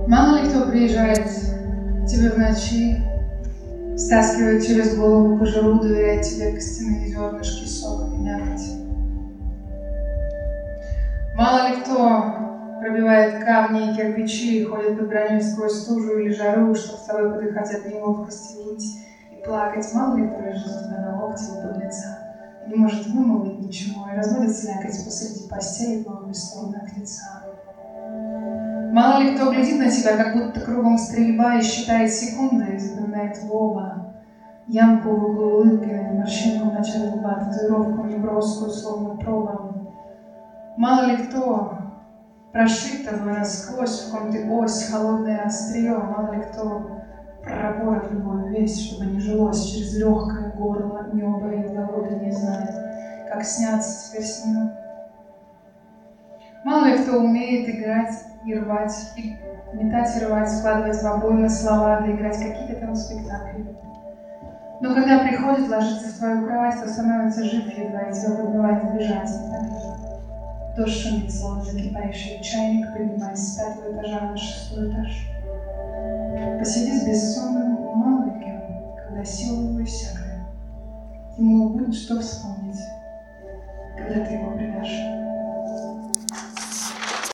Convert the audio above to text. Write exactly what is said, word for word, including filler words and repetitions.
Мало ли кто приезжает к тебе в ночи, стаскивает через голову кожуру, доверяет тебе костяные зернышки, сок и мякоть. Мало ли кто пробивает камни и кирпичи, ходит под броней сквозь стужу или жару, чтобы с тобой подыхать от неловкости, ныть и плакать. Мало ли кто лежит у тебя на локте у подлеца, не может вымолвить ничего и разводит слякоть посреди постели по обе стороны от лица. Мало ли кто глядит на тебя, как будто кругом стрельба, и считает секунды, и запоминает в оба ямку в углу улыбки, морщину в начале лба, татуировку неброскую, словно проба. Мало ли кто прошит тобой насквозь, в ком ты ось, холодное острие, мало ли кто пропорот любой весь, чтобы не жилось через легкое горло неба и дороги не знает, как сняться теперь с ним. Мало ли кто умеет играть и рвать, и метать и рвать, складывать в обоймы слова, да играть какие-то там спектакли. Но когда приходит ложиться в твою кровать, то становится жив едва, и тебя подбивает бежать. Дождь шумит, словно закипающий чайник, поднимаясь с пятого этажа на шестой этаж. Посиди с бессонным мало ли кем, когда силы его иссякли. Ему будет что вспомнить, когда ты его предашь.